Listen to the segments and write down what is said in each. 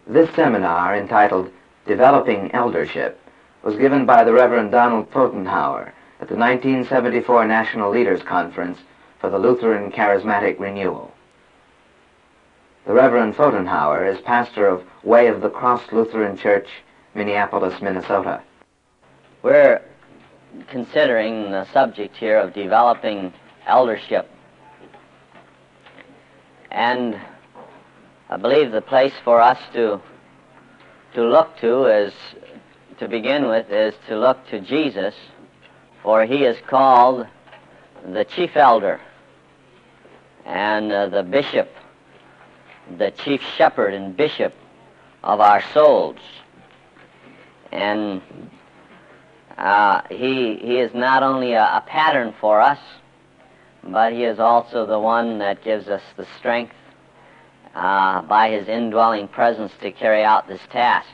This seminar, entitled Developing Eldership, was given by the Reverend Donald Pfotenhauer at the 1974 National Leaders Conference for the Lutheran Charismatic Renewal. The Reverend Pfotenhauer is pastor of Way of the Cross Lutheran Church, Minneapolis, Minnesota. We're considering the subject here of developing eldership. And I believe the place for us to look to is, to begin with, is to look to Jesus, for he is called the chief elder and the bishop, the chief shepherd and bishop of our souls. And he is not only a pattern for us, but he is also the one that gives us the strength by his indwelling presence to carry out this task.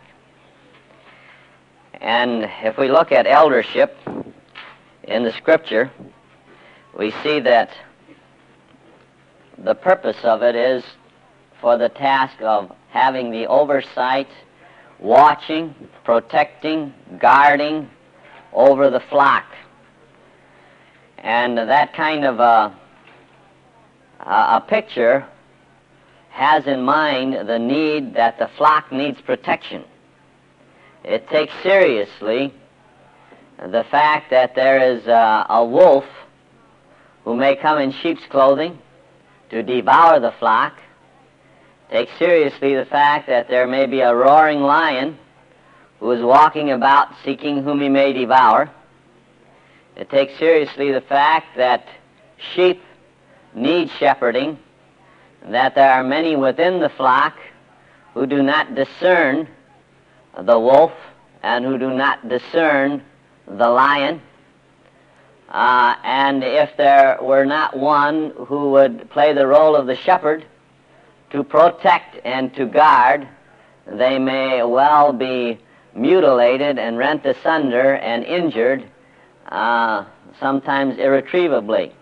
And if we look at eldership in the Scripture, we see that the purpose of it is for the task of having the oversight, watching, protecting, guarding over the flock. And that kind of a picture has in mind the need that the flock needs protection. It takes seriously the fact that there is a wolf who may come in sheep's clothing to devour the flock. It takes seriously the fact that there may be a roaring lion who is walking about seeking whom he may devour. It takes seriously the fact that sheep need shepherding, that there are many within the flock who do not discern the wolf and who do not discern the lion. And if there were not one who would play the role of the shepherd to protect and to guard, they may well be mutilated and rent asunder and injured, sometimes irretrievably.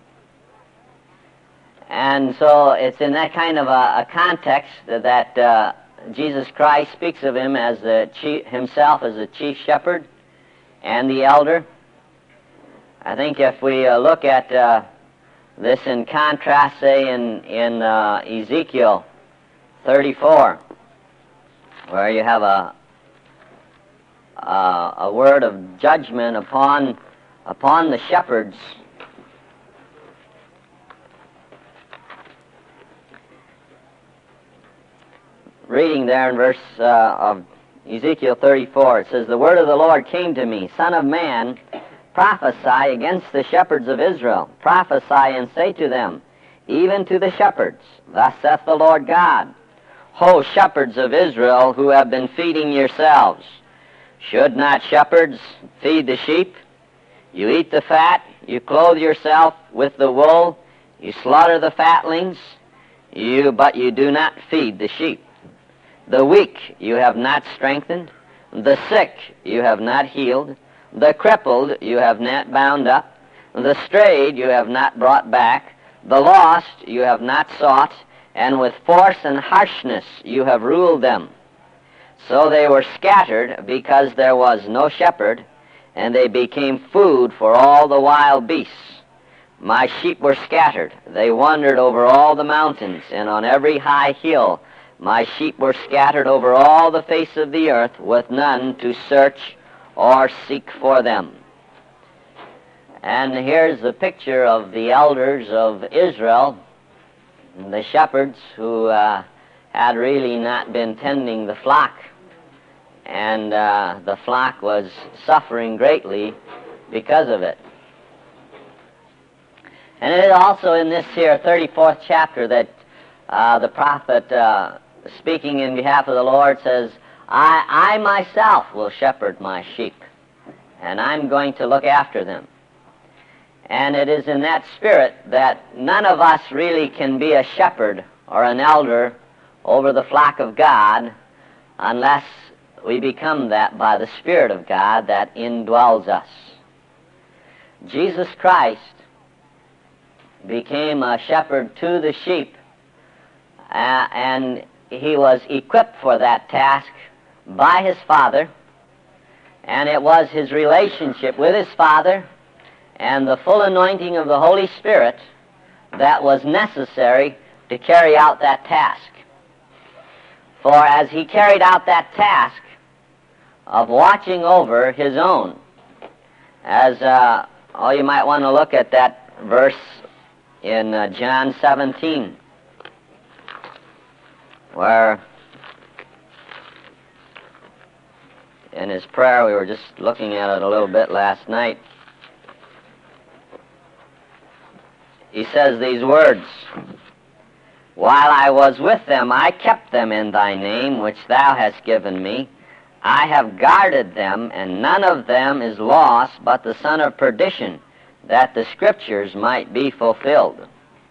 And so it's in that kind of a context that Jesus Christ speaks of him as himself as the chief shepherd and the elder. I think if we look at this in contrast, say in Ezekiel 34, where you have a word of judgment upon the shepherds. Reading there in verse of Ezekiel 34, it says, "The word of the Lord came to me, Son of man, prophesy against the shepherds of Israel. Prophesy and say to them, even to the shepherds, thus saith the Lord God, Ho, shepherds of Israel, who have been feeding yourselves. Should not shepherds feed the sheep? You eat the fat, you clothe yourself with the wool, you slaughter the fatlings, but you do not feed the sheep. The weak you have not strengthened, the sick you have not healed, the crippled you have not bound up, the strayed you have not brought back, the lost you have not sought, and with force and harshness you have ruled them. So they were scattered because there was no shepherd, and they became food for all the wild beasts. My sheep were scattered. They wandered over all the mountains, and on every high hill. My sheep were scattered over all the face of the earth, with none to search or seek for them." And here's the picture of the elders of Israel, the shepherds who had really not been tending the flock. And the flock was suffering greatly because of it. And it is also in this here 34th chapter that the prophet, speaking in behalf of the Lord, says, I myself will shepherd my sheep, and I'm going to look after them. And it is in that spirit that none of us really can be a shepherd or an elder over the flock of God unless we become that by the Spirit of God that indwells us. Jesus Christ became a shepherd to the sheep, and he was equipped for that task by his Father, and it was his relationship with his Father and the full anointing of the Holy Spirit that was necessary to carry out that task. For as he carried out that task of watching over his own, as you might want to look at that verse in John 17, where in his prayer, we were just looking at it a little bit last night, he says these words, "While I was with them, I kept them in thy name, which thou hast given me. I have guarded them, and none of them is lost, but the son of perdition, that the Scriptures might be fulfilled."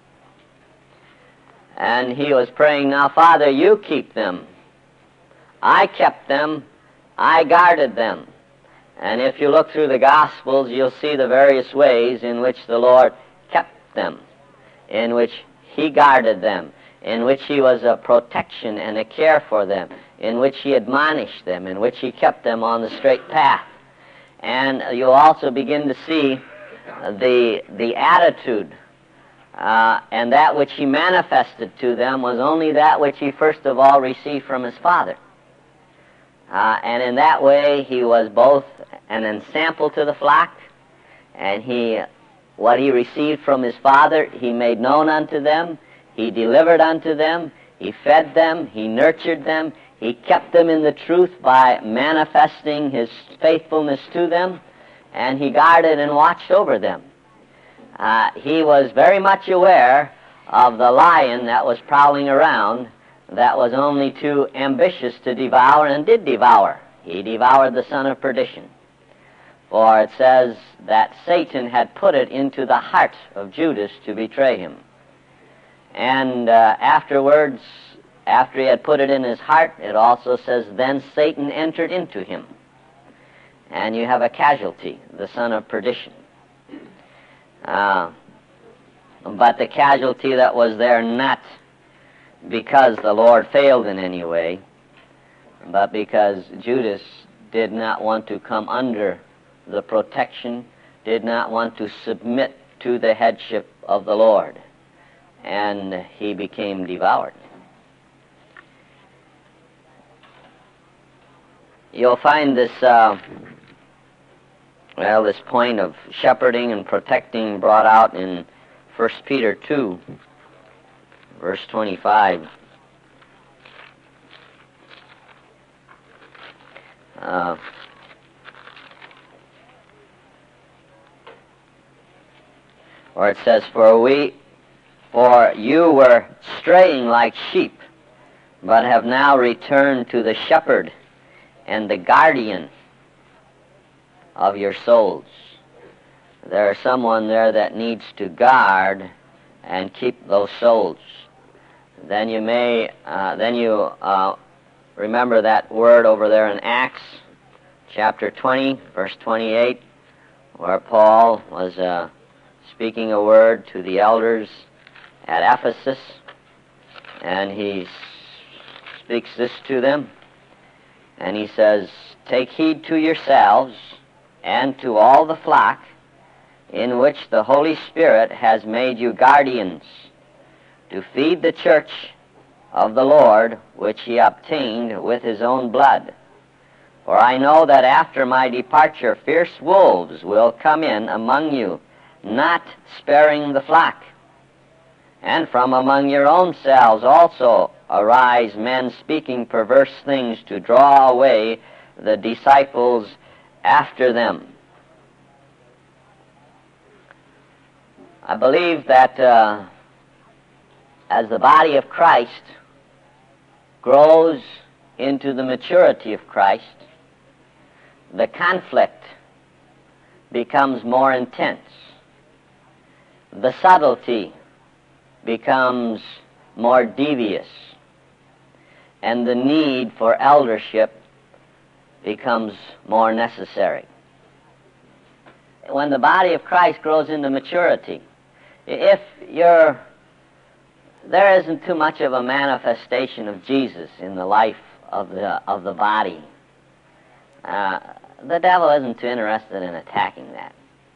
And he was praying, now, Father, you keep them. I kept them. I guarded them. And if you look through the Gospels, you'll see the various ways in which the Lord kept them, in which he guarded them, in which he was a protection and a care for them, in which he admonished them, in which he kept them on the straight path. And you'll also begin to see the attitude, and that which he manifested to them was only that which he first of all received from his Father. And in that way, he was both an ensample to the flock, and what he received from his Father, he made known unto them, he delivered unto them, he fed them, he nurtured them, he kept them in the truth by manifesting his faithfulness to them, and he guarded and watched over them. He was very much aware of the lion that was prowling around, that was only too ambitious to devour, and did devour. He devoured the son of perdition. For it says that Satan had put it into the heart of Judas to betray him. And afterwards, after he had put it in his heart, it also says, then Satan entered into him. And you have a casualty, the son of perdition. But the casualty that was there not because the Lord failed in any way, but because Judas did not want to come under the protection, did not want to submit to the headship of the Lord, and he became devoured. You'll find this, this point of shepherding and protecting brought out in 1 Peter 2, verse 25. Where it says, For you were straying like sheep, but have now returned to the shepherd and the guardian of your souls. There's someone there that needs to guard and keep those souls. Then you remember that word over there in Acts chapter 20, verse 28, where Paul was speaking a word to the elders at Ephesus, and he speaks this to them, and he says, Take heed to yourselves and to all the flock in which the Holy Spirit has made you guardians, to feed the church of the Lord, which he obtained with his own blood. For I know that after my departure fierce wolves will come in among you, not sparing the flock. And from among your own selves also arise men speaking perverse things to draw away the disciples after them. I believe that as the body of Christ grows into the maturity of Christ, the conflict becomes more intense. The subtlety becomes more devious, and the need for eldership becomes more necessary. When the body of Christ grows into maturity, if you're there isn't too much of a manifestation of Jesus in the life of the body. The devil isn't too interested in attacking that.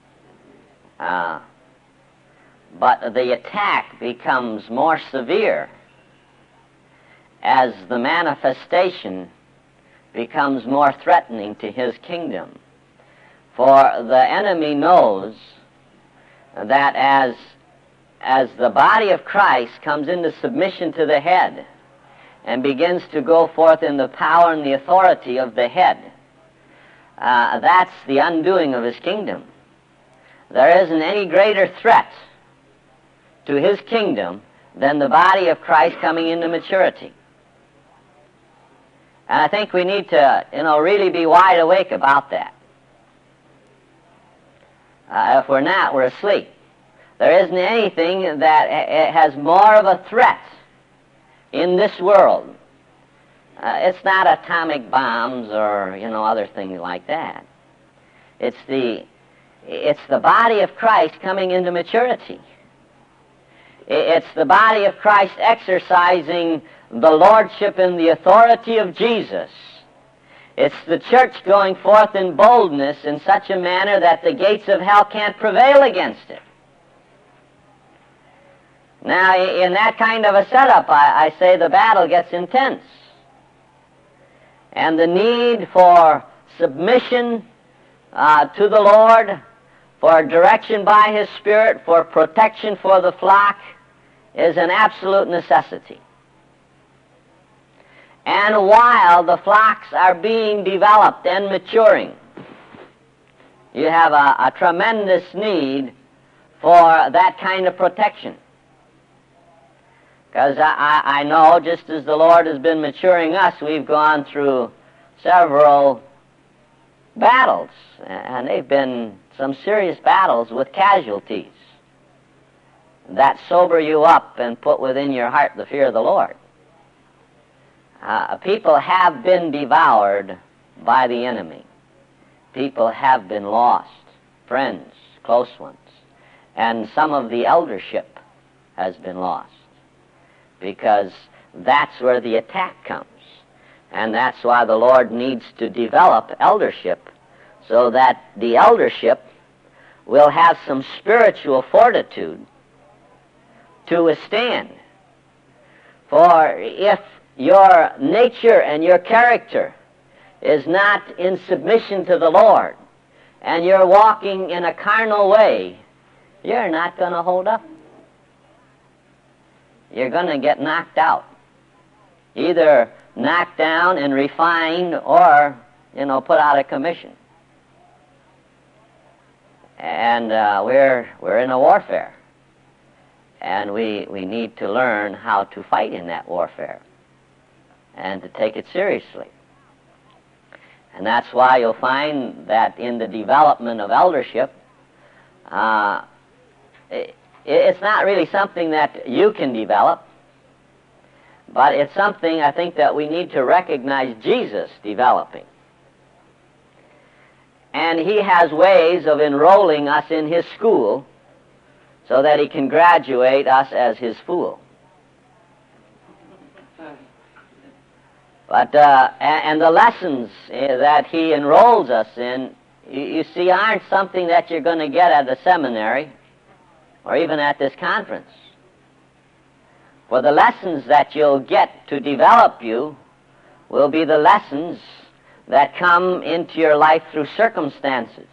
But the attack becomes more severe as the manifestation becomes more threatening to his kingdom. For the enemy knows that as the body of Christ comes into submission to the head and begins to go forth in the power and the authority of the head, that's the undoing of his kingdom. There isn't any greater threat to his kingdom than the body of Christ coming into maturity. And I think we need to, really be wide awake about that. If we're not, we're asleep. There isn't anything that has more of a threat in this world. It's not atomic bombs or, other things like that. It's the body of Christ coming into maturity. It's the body of Christ exercising the lordship and the authority of Jesus. It's the church going forth in boldness in such a manner that the gates of hell can't prevail against it. Now, in that kind of a setup, I say the battle gets intense. And the need for submission to the Lord, for direction by His Spirit, for protection for the flock, is an absolute necessity. And while the flocks are being developed and maturing, you have a tremendous need for that kind of protection. Because I know, just as the Lord has been maturing us, we've gone through several battles, and they've been some serious battles with casualties that sober you up and put within your heart the fear of the Lord. People have been devoured by the enemy. People have been lost, friends, close ones, and some of the eldership has been lost, because that's where the attack comes. And that's why the Lord needs to develop eldership, so that the eldership will have some spiritual fortitude to withstand. For if your nature and your character is not in submission to the Lord, and you're walking in a carnal way, you're not going to hold up. You're going to get knocked out. Either knocked down and refined, or, put out of commission. And we're in a warfare. And we need to learn how to fight in that warfare and to take it seriously. And that's why you'll find that in the development of eldership, it's not really something that you can develop, but it's something I think that we need to recognize Jesus developing. And He has ways of enrolling us in His school so that He can graduate us as His fool. But, and the lessons that He enrolls us in, you see, aren't something that you're going to get at the seminary or even at this conference. For the lessons that you'll get to develop you will be the lessons that come into your life through circumstances.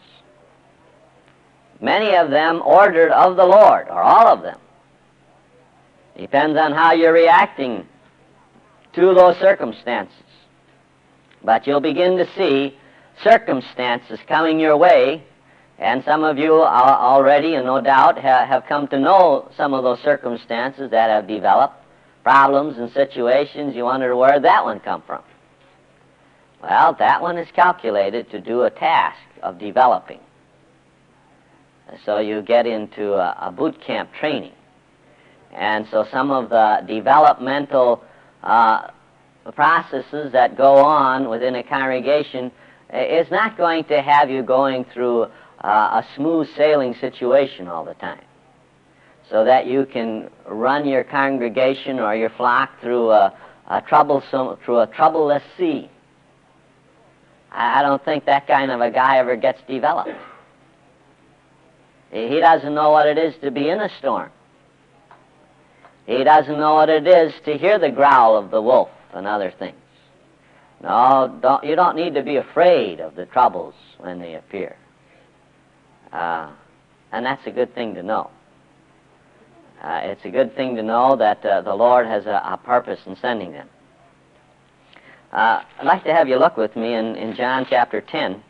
Many of them ordered of the Lord, or all of them. Depends on how you're reacting to those circumstances. But you'll begin to see circumstances coming your way, and some of you already, and no doubt, have come to know some of those circumstances that have developed, problems and situations. You wonder, where did that one come from? Well, that one is calculated to do a task of developing. So you get into a boot camp training. And so some of the developmental processes that go on within a congregation is not going to have you going through a smooth sailing situation all the time. so that you can run your congregation or your flock through a troubleless sea. I don't think that kind of a guy ever gets developed. He doesn't know what it is to be in a storm. He doesn't know what it is to hear the growl of the wolf and other things. No, you don't need to be afraid of the troubles when they appear. And that's a good thing to know. It's a good thing to know that the Lord has a purpose in sending them. I'd like to have you look with me in John chapter 10.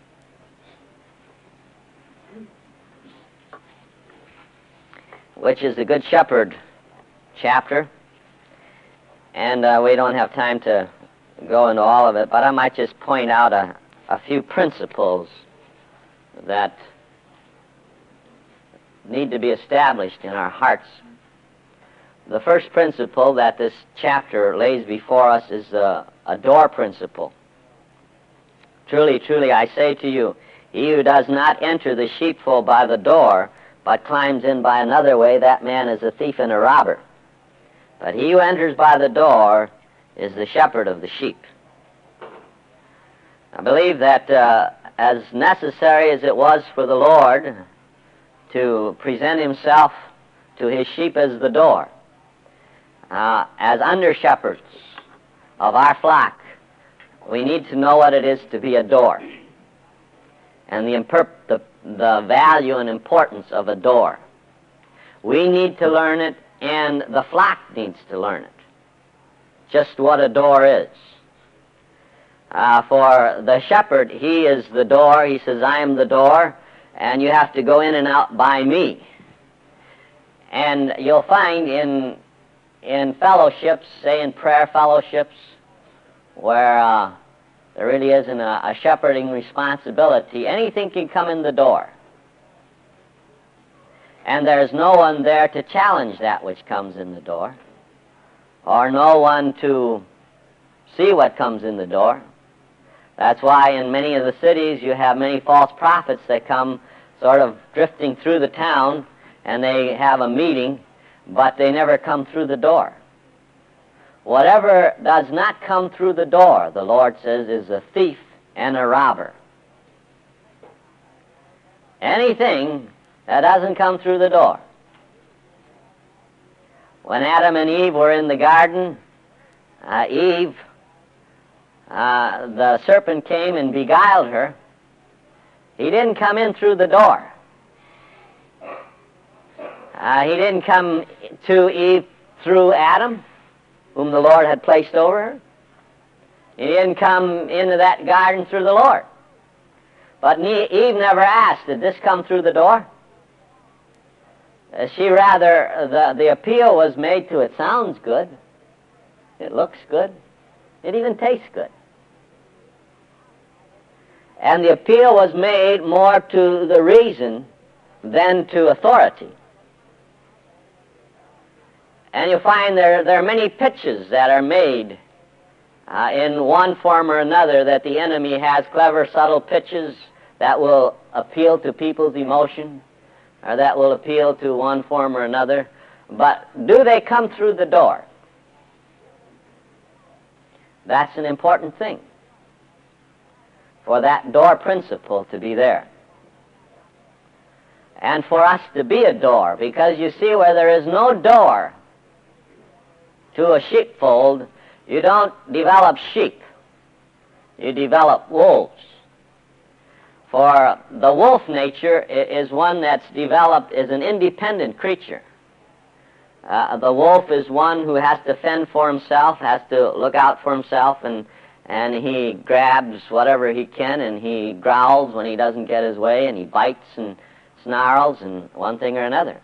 Which is the Good Shepherd chapter. And we don't have time to go into all of it, but I might just point out a few principles that need to be established in our hearts. The first principle that this chapter lays before us is a door principle. Truly, truly, I say to you, he who does not enter the sheepfold by the door, but climbs in by another way, that man is a thief and a robber. But he who enters by the door is the shepherd of the sheep. I believe that as necessary as it was for the Lord to present himself to his sheep as the door, as under-shepherds of our flock, we need to know what it is to be a door and the value and importance of a door. We need to learn it, and the flock needs to learn it, just what a door is. For the shepherd, he is the door. He says, I am the door, and you have to go in and out by me. And you'll find in fellowships, say in prayer fellowships, where there really isn't a shepherding responsibility, anything can come in the door. And there's no one there to challenge that which comes in the door, or no one to see what comes in the door. That's why in many of the cities you have many false prophets that come sort of drifting through the town, and they have a meeting, but they never come through the door. Whatever does not come through the door, the Lord says, is a thief and a robber. Anything that doesn't come through the door. When Adam and Eve were in the garden, Eve, the serpent came and beguiled her. He didn't come in through the door. He didn't come to Eve through Adam, whom the Lord had placed over her. He didn't come into that garden through the Lord. But Eve never asked, did this come through the door? She rather, the appeal was made to, it sounds good, it looks good, it even tastes good. And the appeal was made more to the reason than to authority. And you'll find there are many pitches that are made in one form or another, that the enemy has clever, subtle pitches that will appeal to people's emotion, or that will appeal to one form or another. But do they come through the door? That's an important thing, for that door principle to be there. And for us to be a door, because you see, where there is no door to a sheepfold, you don't develop sheep, you develop wolves. For the wolf nature is one that's developed as an independent creature. The wolf is one who has to fend for himself, has to look out for himself, and he grabs whatever he can, and he growls when he doesn't get his way, and he bites and snarls and one thing or another.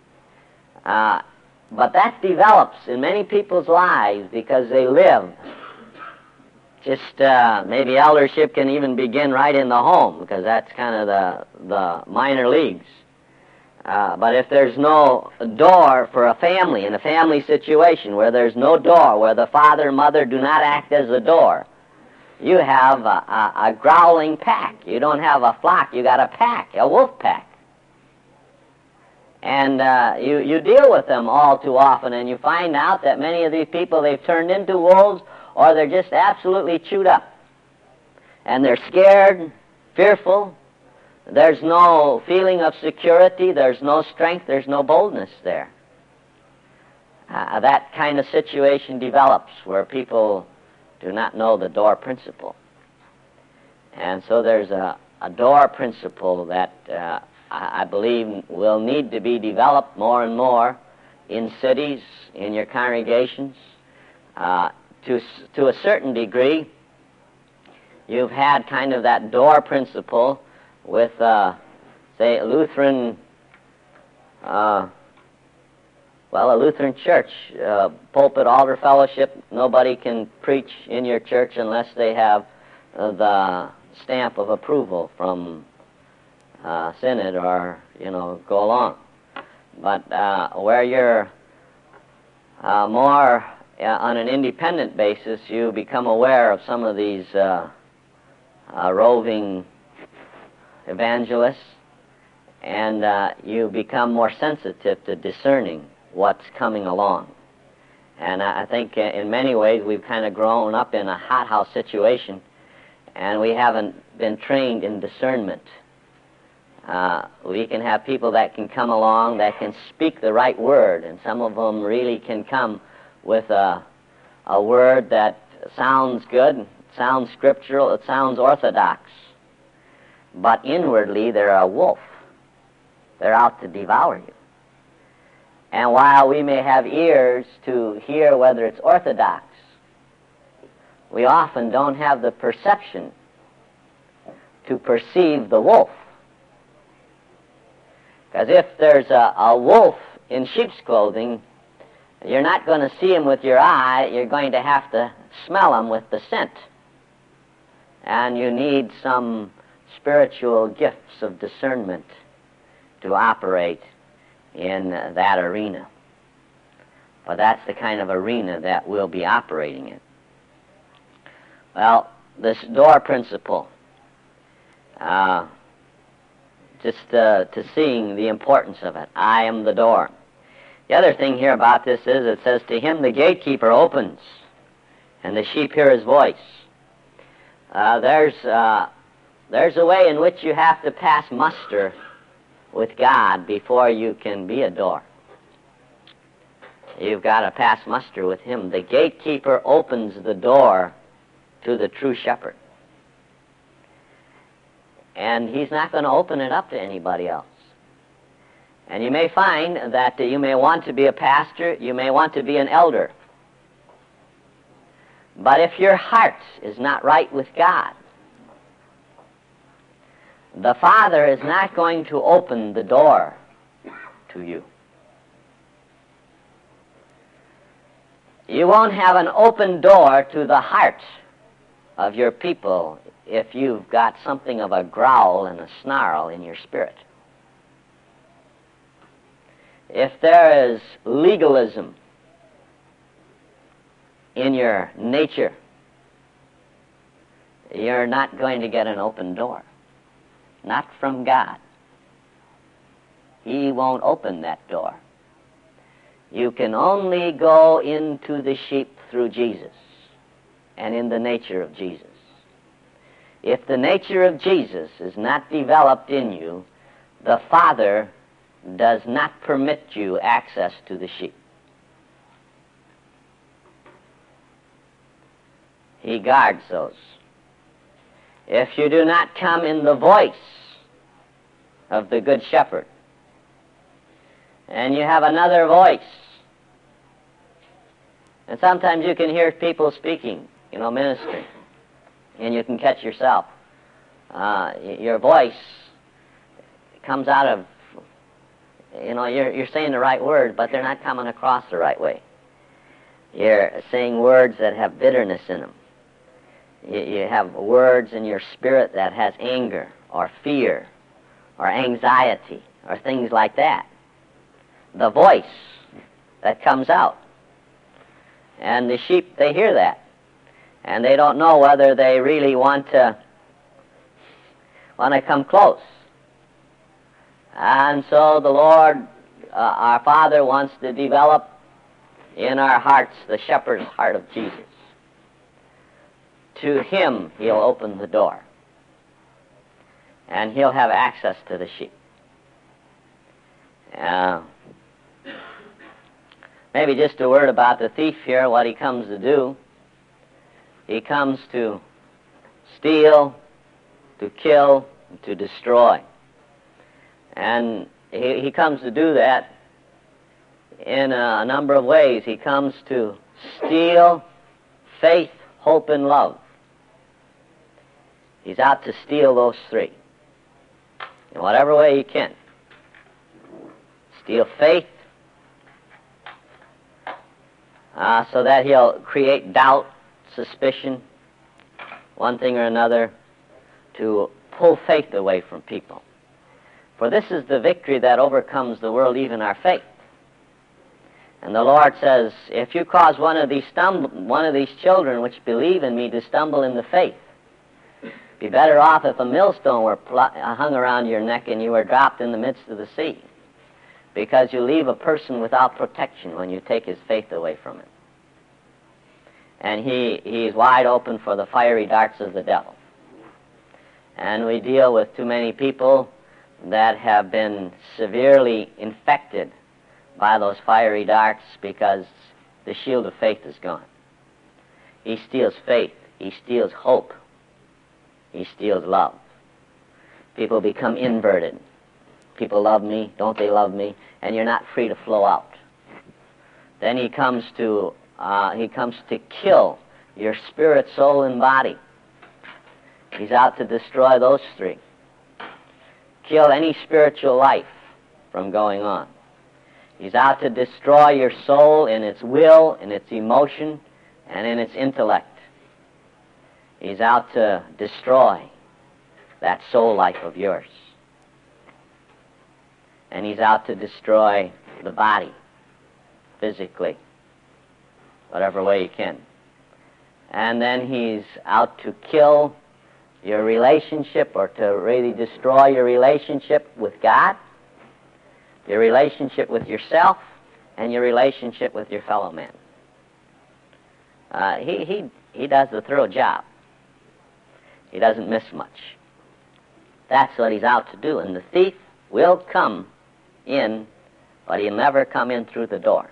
But that develops in many people's lives because they live. Just maybe eldership can even begin right in the home, because that's kind of the minor leagues. But if there's no door for a family, in a family situation where there's no door, where the father and mother do not act as a door, you have a growling pack. You don't have a flock, you got a pack, a wolf pack. And you deal with them all too often, and you find out that many of these people, they've turned into wolves, or they're just absolutely chewed up. And they're scared, fearful. There's no feeling of security. There's no strength. There's no boldness there. That kind of situation develops where people do not know the door principle. And so there's a door principle that I believe will need to be developed more and more in cities, in your congregations. To a certain degree, you've had kind of that door principle with, say, a Lutheran church, pulpit, altar fellowship. Nobody can preach in your church unless they have the stamp of approval from synod or, go along. But where you're more on an independent basis, you become aware of some of these roving evangelists, and you become more sensitive to discerning what's coming along. And I think in many ways we've kind of grown up in a hothouse situation, and we haven't been trained in discernment. We can have people that can come along that can speak the right word, and some of them really can come with a word that sounds good, sounds scriptural, it sounds orthodox. But inwardly they're a wolf. They're out to devour you. And while we may have ears to hear whether it's orthodox, we often don't have the perception to perceive the wolf. Because if there's a wolf in sheep's clothing, you're not going to see him with your eye, you're going to have to smell him with the scent. And you need some spiritual gifts of discernment to operate in that arena. But that's the kind of arena that we'll be operating in. Well, this door principle, just to seeing the importance of it. I am the door. The other thing here about this is it says, to him the gatekeeper opens, and the sheep hear his voice. There's a way in which you have to pass muster with God before you can be a door. You've got to pass muster with him. The gatekeeper opens the door to the true shepherd. And he's not going to open it up to anybody else. And you may find that you may want to be a pastor, you may want to be an elder. But if your heart is not right with God, the Father is not going to open the door to you. You won't have an open door to the heart of your people if you've got something of a growl and a snarl in your spirit. If there is legalism in your nature, you're not going to get an open door. Not from God. He won't open that door. You can only go into the sheep through Jesus and in the nature of Jesus. If the nature of Jesus is not developed in you, the Father does not permit you access to the sheep. He guards those. If you do not come in the voice of the Good Shepherd, and you have another voice, and sometimes you can hear people speaking, ministering, and you can catch yourself. Your voice comes out of, you're saying the right word, but they're not coming across the right way. You're saying words that have bitterness in them. You have words in your spirit that has anger or fear or anxiety or things like that. The voice that comes out. And the sheep, they hear that. And they don't know whether they really want to come close. And so the Lord our Father wants to develop in our hearts the shepherd's heart of Jesus. To him he'll open the door, and he'll have access to the sheep. Maybe just a word about the thief here, what he comes to do. He comes to steal, to kill, and to destroy. And he comes to do that in a number of ways. He comes to steal faith, hope, and love. He's out to steal those three in whatever way he can. Steal faith, so that he'll create doubt, suspicion, one thing or another, to pull faith away from people. For this is the victory that overcomes the world, even our faith. And the Lord says, if you cause one of these children which believe in me to stumble in the faith, be better off if a millstone were hung around your neck and you were dropped in the midst of the sea, because you leave a person without protection when you take his faith away from him. And he's wide open for the fiery darts of the devil. And we deal with too many people that have been severely infected by those fiery darts because the shield of faith is gone. He steals faith. He steals hope. He steals love. People become inverted. People love me, don't they love me? And you're not free to flow out. Then he comes to kill your spirit, soul, and body. He's out to destroy those three. Kill any spiritual life from going on. He's out to destroy your soul in its will, in its emotion, and in its intellect. He's out to destroy that soul life of yours. And he's out to destroy the body, physically, whatever way he can. And then he's out to kill your relationship, or to really destroy your relationship with God, your relationship with yourself, and your relationship with your fellow man. He does a thorough job. He doesn't miss much. That's what he's out to do. And the thief will come in, but he'll never come in through the door.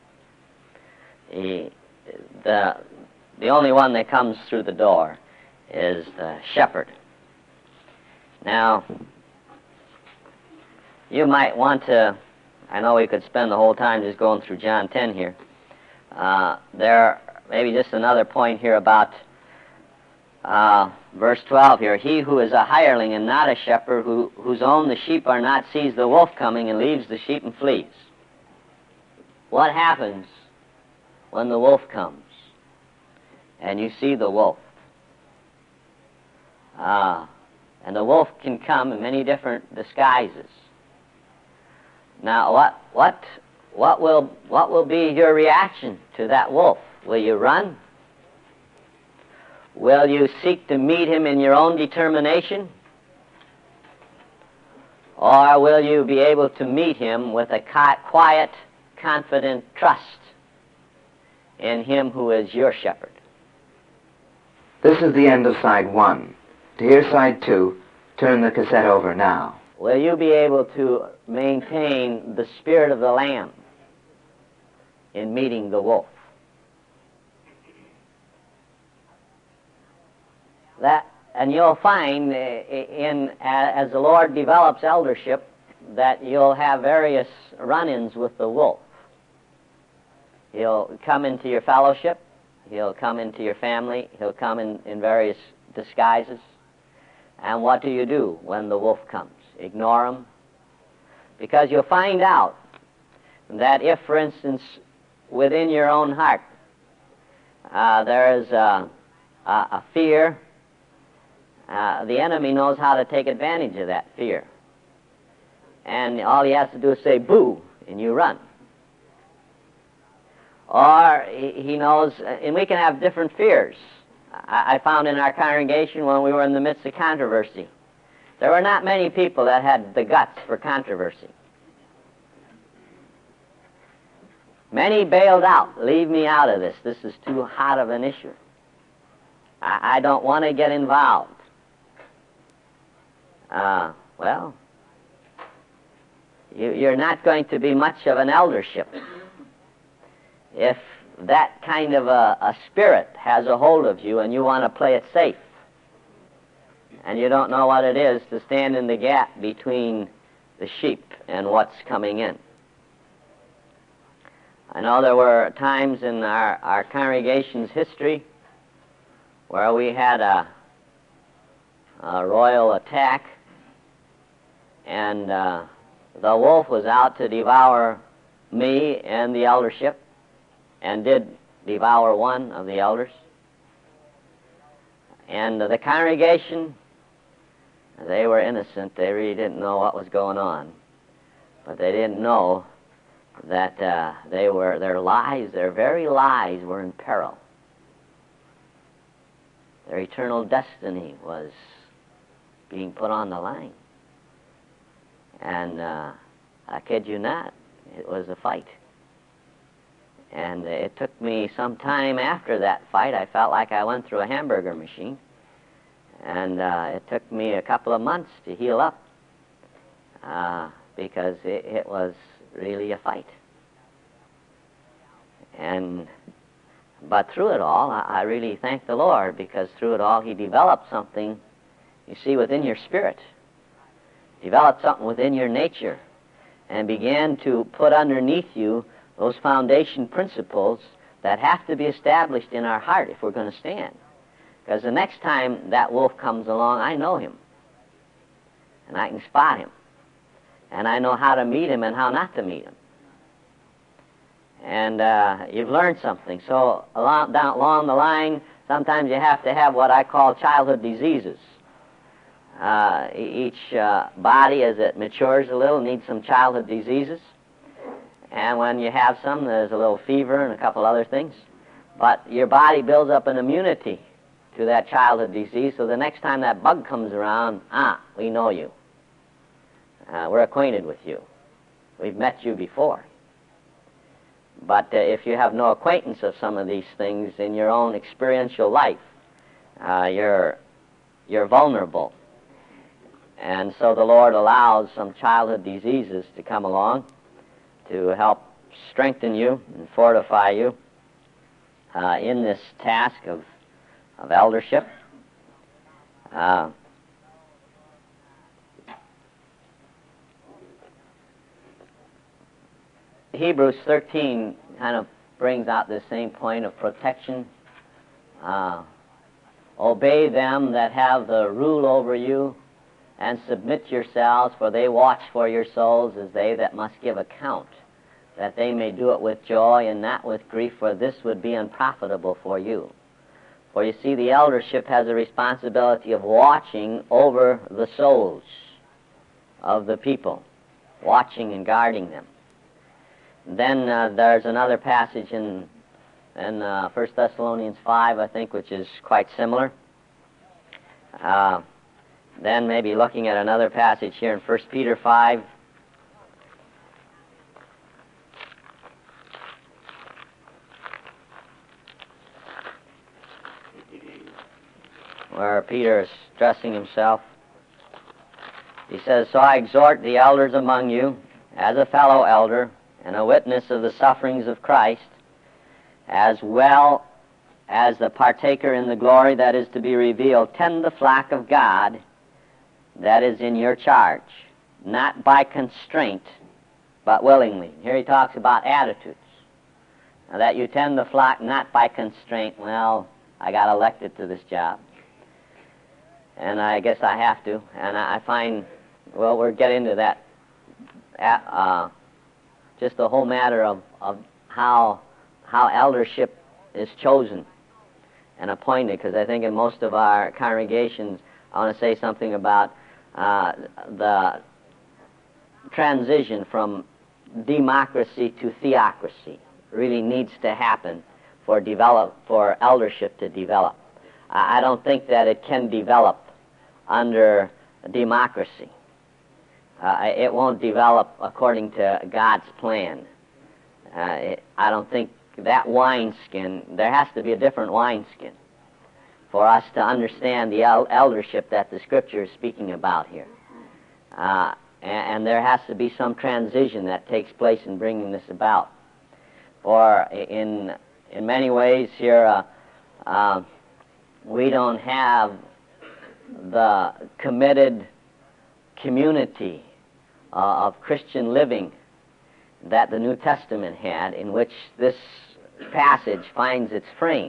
The only one that comes through the door is the shepherd. Now, you might want to, I know we could spend the whole time just going through John 10 here. There, maybe just another point here about verse 12 here. He who is a hireling and not a shepherd, whose own the sheep are not, sees the wolf coming and leaves the sheep and flees. What happens when the wolf comes and you see the wolf? And the wolf can come in many different disguises. Now, what will be your reaction to that wolf? Will you run? Will you seek to meet him in your own determination? Or will you be able to meet him with a quiet, confident trust in him who is your shepherd? This is the end of side 1. To hear side 2, turn the cassette over now. Will you be able to maintain the spirit of the lamb in meeting the wolf? And you'll find, as the Lord develops eldership, that you'll have various run-ins with the wolf. He'll come into your fellowship. He'll come into your family. He'll come in various disguises. And what do you do when the wolf comes? Ignore him? Because you'll find out that if, for instance, within your own heart, there is a fear, the enemy knows how to take advantage of that fear. And all he has to do is say, boo, and you run. Or he knows, and we can have different fears. I found in our congregation when we were in the midst of controversy, there were not many people that had the guts for controversy. Many bailed out. Leave me out of this. This is too hot of an issue. I don't want to get involved. Well, you're not going to be much of an eldership if that kind of a spirit has a hold of you and you want to play it safe. And you don't know what it is to stand in the gap between the sheep and what's coming in. I know there were times in our congregation's history where we had a royal attack, and the wolf was out to devour me and the eldership, and did devour one of the elders. And the congregation, they were innocent. They really didn't know what was going on. But they didn't know that their lives, their very lives, were in peril. Their eternal destiny was being put on the line. And I kid you not, it was a fight. And it took me some time after that fight. I felt like I went through a hamburger machine. And it took me a couple of months to heal up because it was really a fight. But through it all, I really thank the Lord, because through it all He developed something, you see, within your spirit. Developed something within your nature and began to put underneath you those foundation principles that have to be established in our heart if we're going to stand. Because the next time that wolf comes along, I know him. And I can spot him. And I know how to meet him and how not to meet him. And you've learned something. So along the line, sometimes you have to have what I call childhood diseases. Each body, as it matures a little, needs some childhood diseases. And when you have some, there's a little fever and a couple other things. But your body builds up an immunity to that childhood disease, so the next time that bug comes around, we know you. We're acquainted with you. We've met you before. But if you have no acquaintance of some of these things in your own experiential life, you're vulnerable. And so the Lord allows some childhood diseases to come along to help strengthen you and fortify you in this task of eldership. Hebrews 13 kind of brings out the same point of protection. Obey them that have the rule over you, and submit yourselves, for they watch for your souls as they that must give account, that they may do it with joy and not with grief, for this would be unprofitable for you. For you see, the eldership has a responsibility of watching over the souls of the people, watching and guarding them. Then there's another passage in 1 Thessalonians 5, I think, which is quite similar. Then maybe looking at another passage here in 1 Peter 5. Where Peter is stressing himself. He says, "So I exhort the elders among you, as a fellow elder, and a witness of the sufferings of Christ, as well as the partaker in the glory that is to be revealed, tend the flock of God that is in your charge, not by constraint, but willingly." Here he talks about attitudes. Now, that you tend the flock not by constraint. Well, I got elected to this job, and I guess I have to. And I find, well, we'll get into that, just the whole matter of how eldership is chosen and appointed, because I think in most of our congregations, I want to say something about the transition from democracy to theocracy really needs to happen for eldership to develop. I don't think that it can develop under democracy. It won't develop according to God's plan. I don't think that wineskin, there has to be a different wineskin for us to understand the eldership that the Scripture is speaking about here. And there has to be some transition that takes place in bringing this about. For in many ways here, we don't have the committed community of Christian living that the New Testament had, in which this passage finds its frame.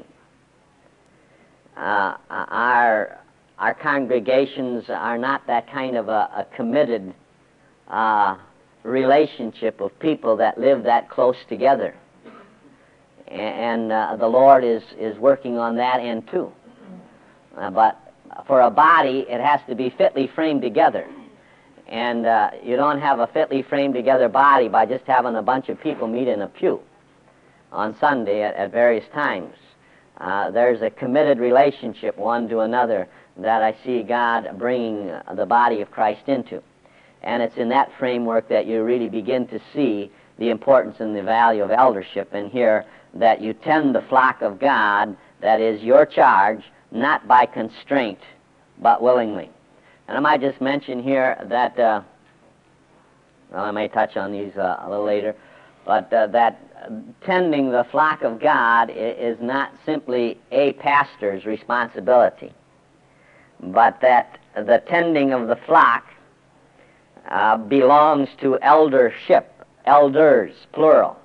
Our congregations are not that kind of a committed relationship of people that live that close together. And the Lord is working on that end too. But for a body, it has to be fitly framed together. And you don't have a fitly framed together body by just having a bunch of people meet in a pew on Sunday at various times. There's a committed relationship one to another that I see God bringing the body of Christ into. And it's in that framework that you really begin to see the importance and the value of eldership. And here, that you tend the flock of God, that is your charge, not by constraint, but willingly. And I might just mention here that, well, I may touch on these a little later, but that tending the flock of God is not simply a pastor's responsibility, but that the tending of the flock belongs to eldership, elders, plural.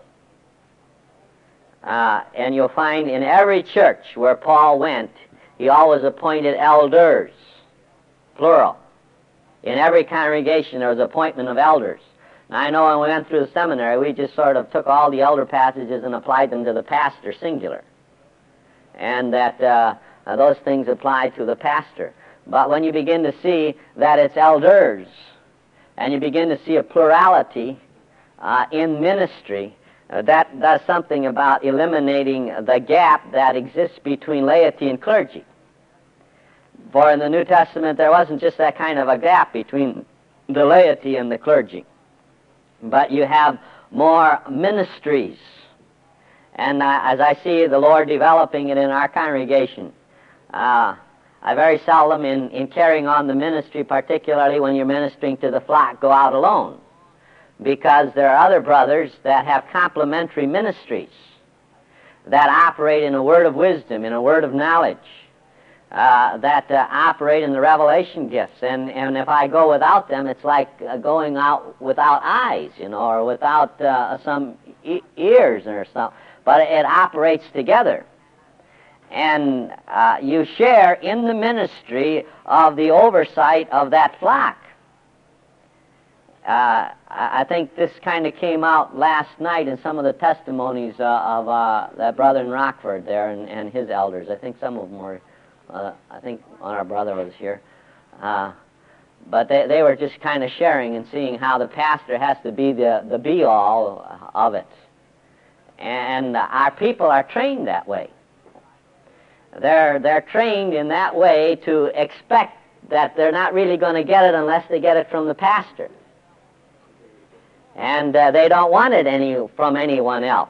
And you'll find in every church where Paul went, he always appointed elders, plural. In every congregation there was appointment of elders. Now, I know when we went through the seminary, we just sort of took all the elder passages and applied them to the pastor, singular. And that those things apply to the pastor. But when you begin to see that it's elders, and you begin to see a plurality in ministry, that does something about eliminating the gap that exists between laity and clergy. For in the New Testament, there wasn't just that kind of a gap between the laity and the clergy, but you have more ministries. And as I see the Lord developing it in our congregation, I very seldom, in carrying on the ministry, particularly when you're ministering to the flock, go out alone, because there are other brothers that have complementary ministries that operate in a word of wisdom, in a word of knowledge, that operate in the revelation gifts. And if I go without them, it's like going out without eyes, or without some ears or something. But it operates together. And you share in the ministry of the oversight of that flock. I think this kind of came out last night in some of the testimonies of that brother in Rockford there and his elders. I think some of them were, I think our brother was here. But they were just kind of sharing and seeing how the pastor has to be the be-all of it. And our people are trained that way. They're trained in that way to expect that they're not really going to get it unless they get it from the pastor. And they don't want it from anyone else.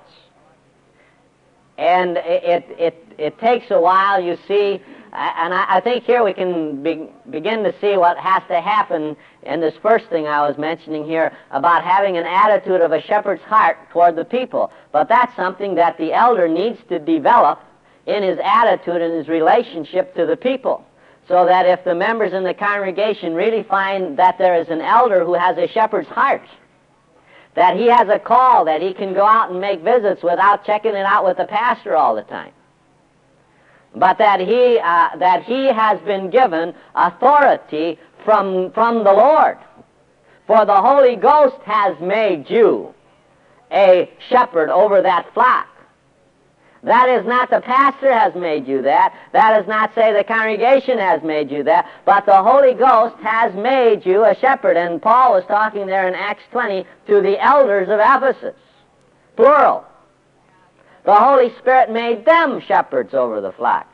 And it takes a while, you see, and I think here we can begin to see what has to happen in this first thing I was mentioning here about having an attitude of a shepherd's heart toward the people. But that's something that the elder needs to develop in his attitude and his relationship to the people, so that if the members in the congregation really find that there is an elder who has a shepherd's heart, that he has a call, that he can go out and make visits without checking it out with the pastor all the time, but that he has been given authority from the Lord. For the Holy Ghost has made you a shepherd over that flock. That is not the pastor has made you that. That is not say the congregation has made you that. But the Holy Ghost has made you a shepherd. And Paul was talking there in Acts 20 to the elders of Ephesus. Plural. The Holy Spirit made them shepherds over the flock.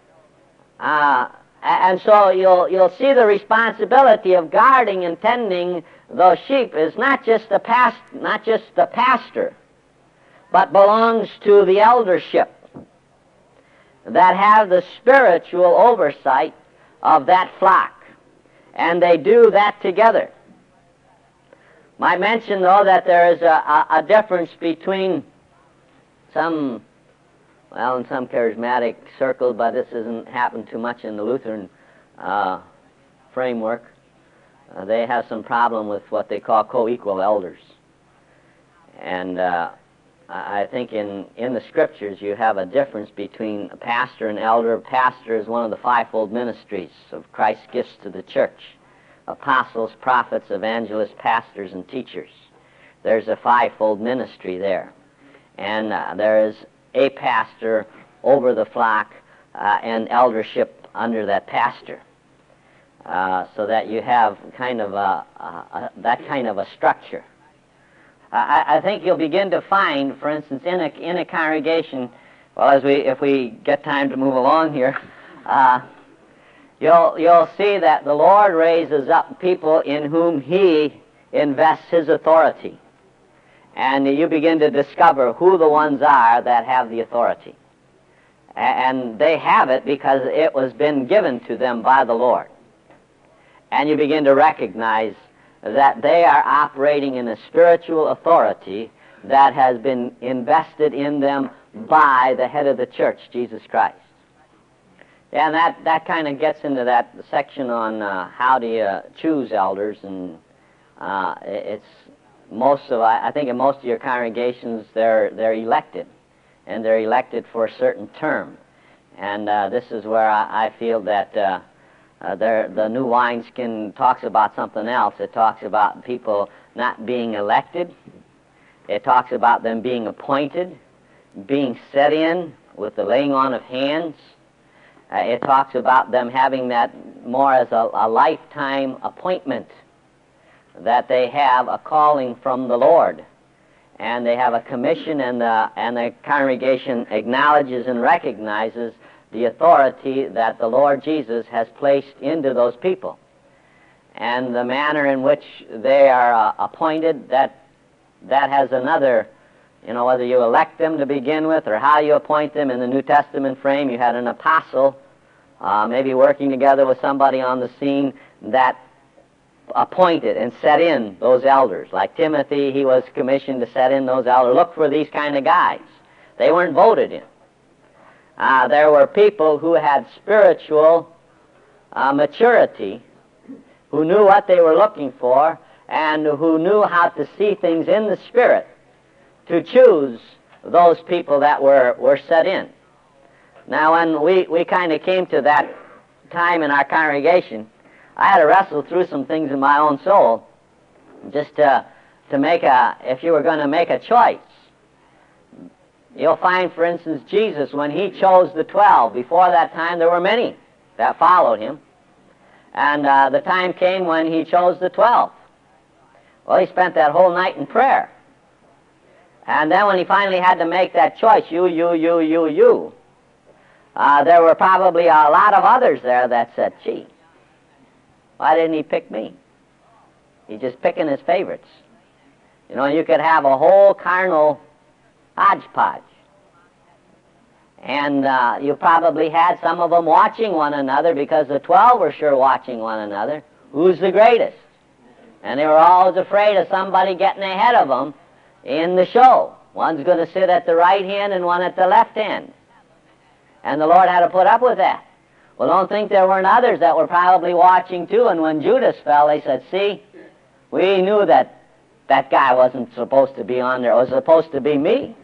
And so you'll see the responsibility of guarding and tending those sheep is not just the pastor, but belongs to the eldership that have the spiritual oversight of that flock. And they do that together. I mention, though, that there is a difference between in some charismatic circles, but this doesn't happen too much in the Lutheran framework. They have some problem with what they call co-equal elders. And I think in the Scriptures you have a difference between a pastor and elder. Pastor is one of the fivefold ministries of Christ's gifts to the church. Apostles, prophets, evangelists, pastors, and teachers. There's a fivefold ministry there. And there is a pastor over the flock and eldership under that pastor. So that you have kind of that kind of a structure. I think you'll begin to find, for instance, in a congregation, if we get time to move along here, you'll see that the Lord raises up people in whom He invests His authority. And you begin to discover who the ones are that have the authority. And they have it because it was been given to them by the Lord. And you begin to recognize that they are operating in a spiritual authority that has been invested in them by the head of the church, Jesus Christ. And that kind of gets into that section on how do you choose elders, and it's I think in most of your congregations they're elected, and they're elected for a certain term. And this is where I feel that the new wineskin talks about something else. It talks about people not being elected. It talks about them being appointed, being set in with the laying on of hands. It talks about them having that more as a lifetime appointment, that they have a calling from the Lord, and they have a commission, and the congregation acknowledges and recognizes the authority that the Lord Jesus has placed into those people. And the manner in which they are appointed, that has another, whether you elect them to begin with or how you appoint them. In the New Testament frame, you had an apostle maybe working together with somebody on the scene that appointed and set in those elders. Like Timothy, he was commissioned to set in those elders. Look for these kind of guys. They weren't voted in. There were people who had spiritual maturity, who knew what they were looking for, and who knew how to see things in the Spirit to choose those people that were set in. Now, when we kind of came to that time in our congregation, I had to wrestle through some things in my own soul just to make if you were going to make a choice. You'll find, for instance, Jesus, when He chose the 12, before that time there were many that followed Him. And the time came when He chose the 12. Well, He spent that whole night in prayer. And then when He finally had to make that choice, you, there were probably a lot of others there that said, gee, why didn't He pick me? He's just picking His favorites. You could have a whole carnal hodgepodge. And you probably had some of them watching one another, because the 12 were sure watching one another. Who's the greatest? And they were always afraid of somebody getting ahead of them in the show. One's going to sit at the right hand and one at the left hand. And the Lord had to put up with that. Well, don't think there weren't others that were probably watching too. And when Judas fell, they said, see, we knew that guy wasn't supposed to be on there. It was supposed to be me.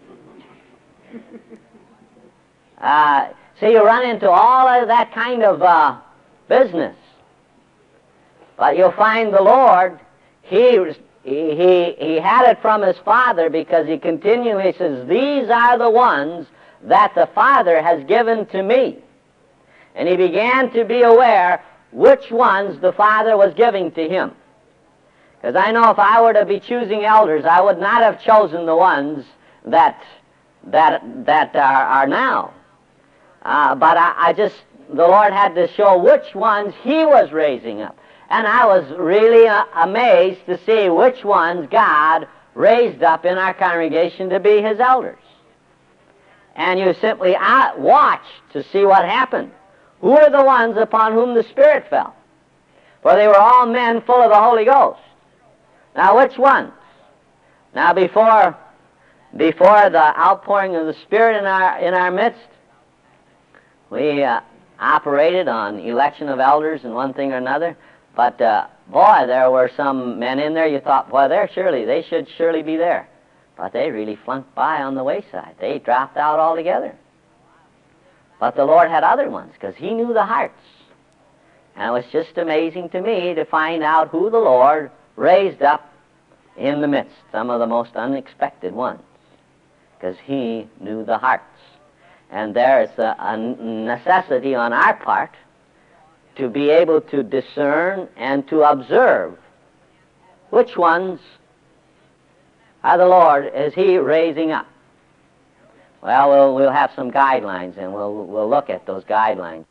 See, you run into all of that kind of business. But you'll find the Lord, He had it from His Father, because He continually says, these are the ones that the Father has given to me. And He began to be aware which ones the Father was giving to Him. Because I know if I were to be choosing elders, I would not have chosen the ones that are now. But the Lord had to show which ones He was raising up. And I was really amazed to see which ones God raised up in our congregation to be his elders. And you simply watch to see what happened. Who are the ones upon whom the Spirit fell? For they were all men full of the Holy Ghost. Now, which ones? Now, before the outpouring of the Spirit in our midst, we operated on election of elders and one thing or another. But, boy, there were some men in there you thought, boy, they should surely be there. But they really flunked by on the wayside. They dropped out altogether. But the Lord had other ones, because he knew the hearts. And it was just amazing to me to find out who the Lord raised up in the midst, some of the most unexpected ones, because he knew the hearts. And there's a necessity on our part to be able to discern and to observe which ones are the Lord is he raising up. Well, we'll have some guidelines, and we'll look at those guidelines.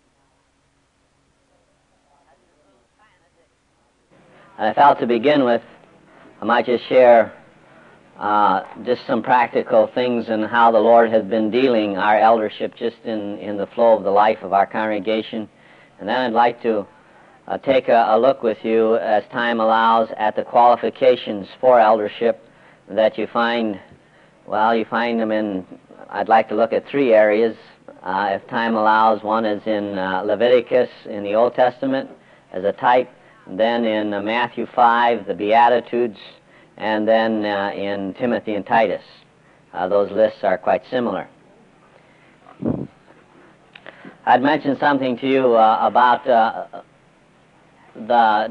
I felt to begin with, I might just share just some practical things and how the Lord has been dealing our eldership just in the flow of the life of our congregation. And then I'd like to take a look with you, as time allows, at the qualifications for eldership that you find. Well, you find them in, I'd like to look at three areas. If time allows, one is in Leviticus in the Old Testament as a type, then in Matthew 5, the Beatitudes, and then in Timothy and Titus. Those lists are quite similar. I'd mentioned something to you about the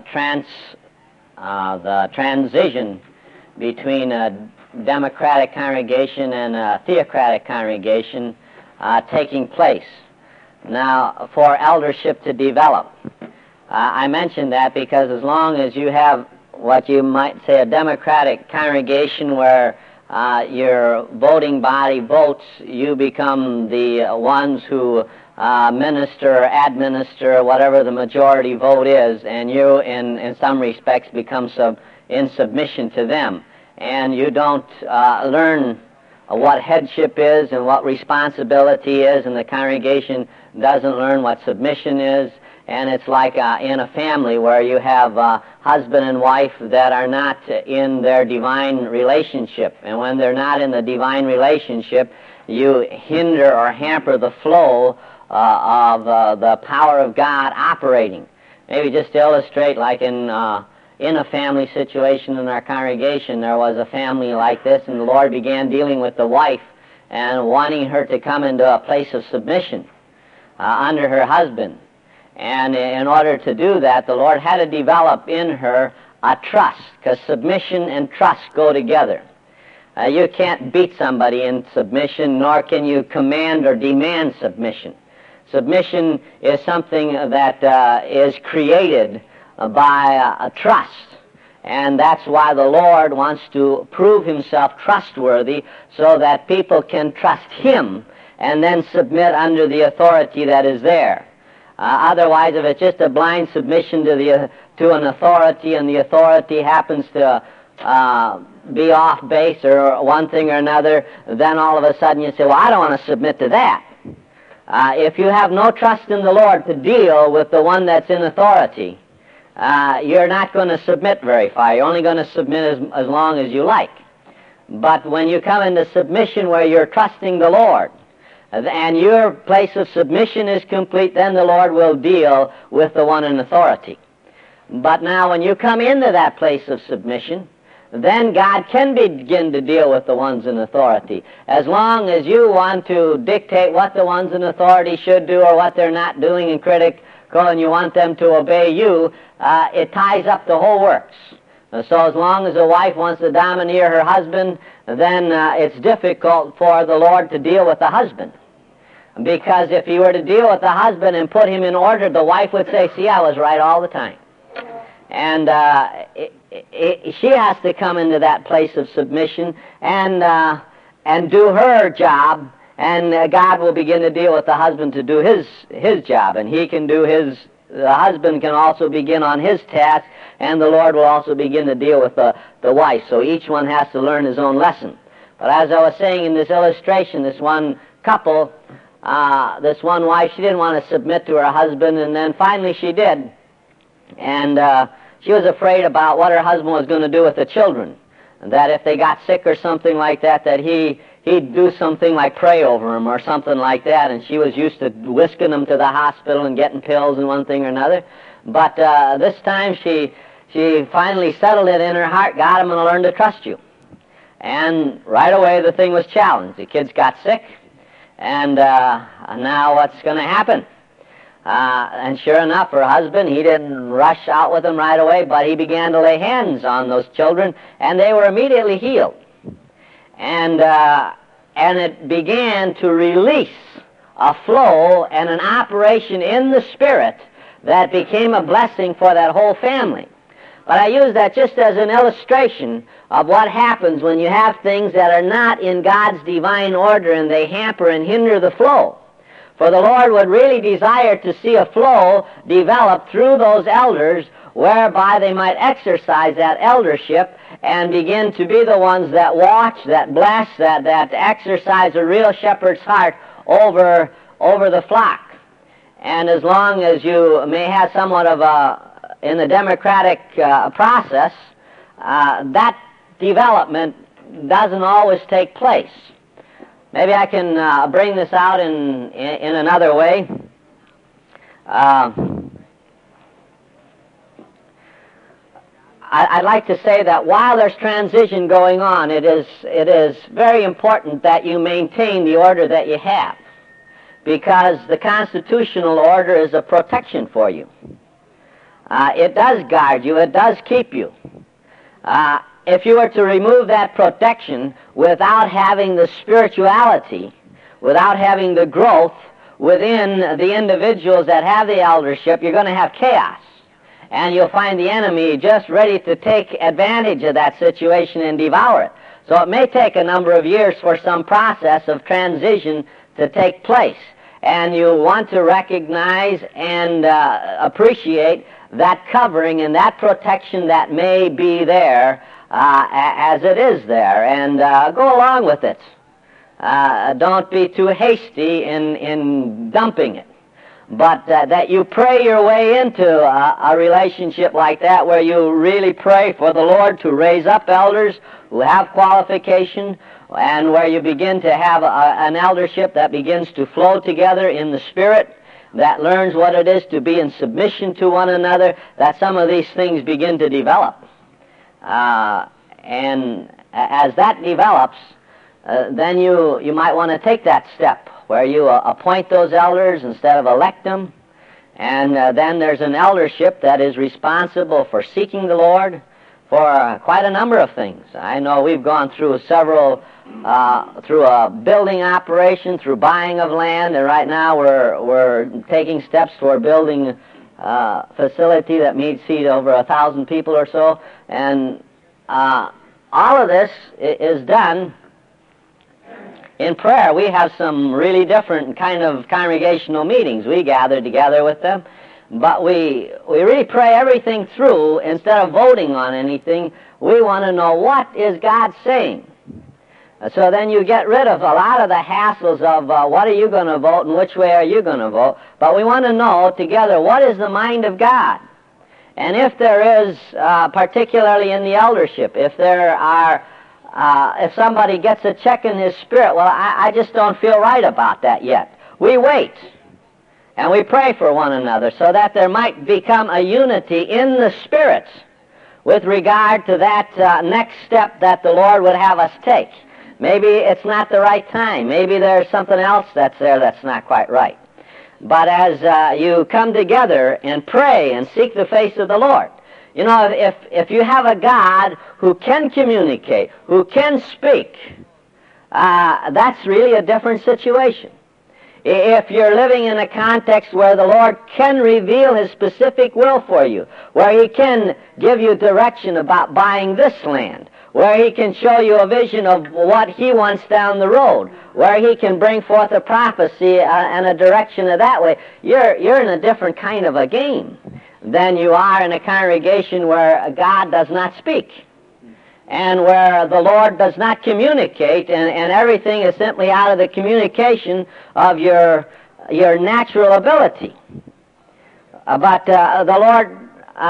transition between a democratic congregation and a theocratic congregation taking place. Now, for eldership to develop, I mentioned that because as long as you have what you might say a democratic congregation where your voting body votes, you become the ones who administer whatever the majority vote is, and you, in some respects, become in submission to them. And you don't learn what headship is and what responsibility is, and the congregation doesn't learn what submission is. And it's like in a family where you have husband and wife that are not in their divine relationship. And when they're not in the divine relationship, you hinder or hamper the flow of the power of God operating. Maybe just to illustrate, like in a family situation in our congregation, there was a family like this, and the Lord began dealing with the wife and wanting her to come into a place of submission under her husband. And in order to do that, the Lord had to develop in her a trust, because submission and trust go together. You can't beat somebody in submission, nor can you command or demand submission. Submission is something that is created by a trust. And that's why the Lord wants to prove himself trustworthy so that people can trust him and then submit under the authority that is there. Otherwise, if it's just a blind submission to an authority, and the authority happens to be off base or one thing or another, then all of a sudden you say, well, I don't want to submit to that. If you have no trust in the Lord to deal with the one that's in authority, you're not going to submit very far. You're only going to submit as long as you like. But when you come into submission where you're trusting the Lord, and your place of submission is complete, then the Lord will deal with the one in authority. But now when you come into that place of submission, then God can begin to deal with the ones in authority. As long as you want to dictate what the ones in authority should do or what they're not doing and critical, and you want them to obey you, it ties up the whole works. So as long as a wife wants to domineer her husband, then it's difficult for the Lord to deal with the husband. Because if he were to deal with the husband and put him in order, the wife would say, see, I was right all the time. And she has to come into that place of submission and do her job, and God will begin to deal with the husband to do his job, and he can do the husband can also begin on his task, and the Lord will also begin to deal with the wife. So each one has to learn his own lesson. But as I was saying in this illustration, this one couple, this one wife, she didn't want to submit to her husband, and then finally she did. And she was afraid about what her husband was going to do with the children, and that if they got sick or something like that, that he'd do something like pray over them or something like that. And she was used to whisking them to the hospital and getting pills and one thing or another. But this time she finally settled it in her heart, God, I'm going to learn to trust you. And right away the thing was challenged. The kids got sick, and now what's going to happen? And sure enough, her husband, he didn't rush out with them right away, but he began to lay hands on those children, and they were immediately healed. And it began to release a flow and an operation in the Spirit that became a blessing for that whole family. But I use that just as an illustration of what happens when you have things that are not in God's divine order and they hamper and hinder the flow. For the Lord would really desire to see a flow develop through those elders whereby they might exercise that eldership and begin to be the ones that watch, that bless, that exercise a real shepherd's heart over the flock. And as long as you may have somewhat of in the democratic process, that development doesn't always take place. Maybe I can bring this out in another way. I'd like to say that while there's transition going on, it is very important that you maintain the order that you have, because the constitutional order is a protection for you. It does guard you. It does keep you. If you were to remove that protection without having the spirituality, without having the growth within the individuals that have the eldership, you're going to have chaos. And you'll find the enemy just ready to take advantage of that situation and devour it. So it may take a number of years for some process of transition to take place. And you want to recognize and appreciate that covering and that protection that may be there as it is there, and go along with it. Don't be too hasty in dumping it, but that you pray your way into a relationship like that, where you really pray for the Lord to raise up elders who have qualification, and where you begin to have an eldership that begins to flow together in the Spirit, that learns what it is to be in submission to one another, that some of these things begin to develop. And as that develops, then you might want to take that step where you appoint those elders instead of elect them. And then there's an eldership that is responsible for seeking the Lord for quite a number of things. I know we've gone through several, through a building operation, through buying of land, and right now we're taking steps toward building a facility that meets seat over 1,000 people or so. And all of this is done in prayer. We have some really different kind of congregational meetings. We gather together with them, but we really pray everything through. Instead of voting on anything, we want to know, what is God saying? So then you get rid of a lot of the hassles of what are you going to vote and which way are you going to vote. But we want to know together, what is the mind of God? And if there is, particularly in the eldership, if there are, if somebody gets a check in his spirit, well, I just don't feel right about that yet. We wait, and we pray for one another so that there might become a unity in the spirits with regard to that next step that the Lord would have us take. Maybe it's not the right time. Maybe there's something else that's there that's not quite right. But as you come together and pray and seek the face of the Lord, you know, if you have a God who can communicate, who can speak, that's really a different situation. If you're living in a context where the Lord can reveal His specific will for you, where He can give you direction about buying this land, where he can show you a vision of what he wants down the road, where he can bring forth a prophecy and a direction of that way. You're in a different kind of a game than you are in a congregation where God does not speak, and where the Lord does not communicate, and everything is simply out of the communication of your natural ability. But the Lord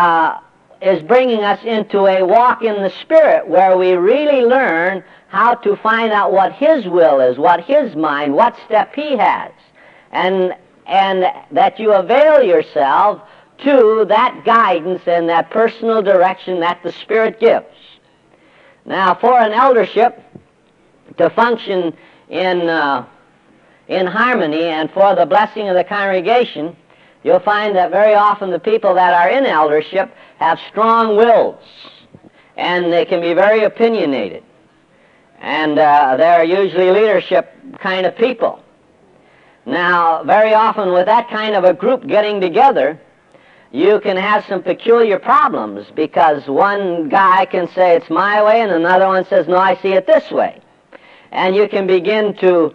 is bringing us into a walk in the Spirit where we really learn how to find out what His will is, what His mind, what step He has, and that you avail yourself to that guidance and that personal direction that the Spirit gives. Now, for an eldership to function in harmony and for the blessing of the congregation, you'll find that very often the people that are in eldership have strong wills, and they can be very opinionated, and they're usually leadership kind of people. Now, very often with that kind of a group getting together, you can have some peculiar problems, because one guy can say it's my way and another one says, no, I see it this way. And you can begin to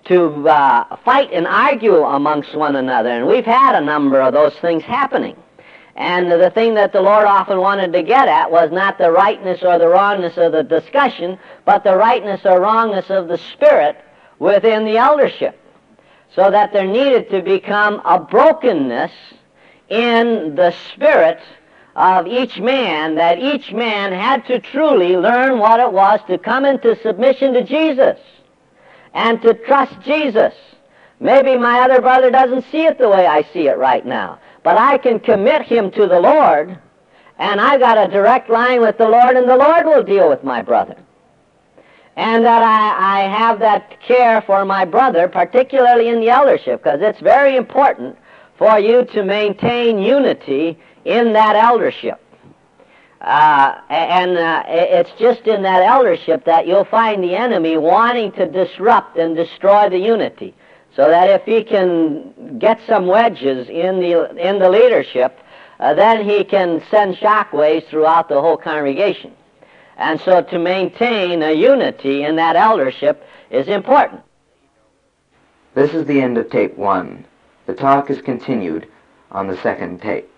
fight and argue amongst one another, and we've had a number of those things happening. And the thing that the Lord often wanted to get at was not the rightness or the wrongness of the discussion, but the rightness or wrongness of the Spirit within the eldership, so that there needed to become a brokenness in the spirit of each man, that each man had to truly learn what it was to come into submission to Jesus and to trust Jesus. Maybe my other brother doesn't see it the way I see it right now, but I can commit him to the Lord, and I've got a direct line with the Lord, and the Lord will deal with my brother. And that I have that care for my brother, particularly in the eldership, because it's very important for you to maintain unity in that eldership. It's just in that eldership that you'll find the enemy wanting to disrupt and destroy the unity, so that if he can get some wedges in the leadership, then he can send shockwaves throughout the whole congregation. And so to maintain a unity in that eldership is important. This is the end of tape 1. The talk is continued on the second tape.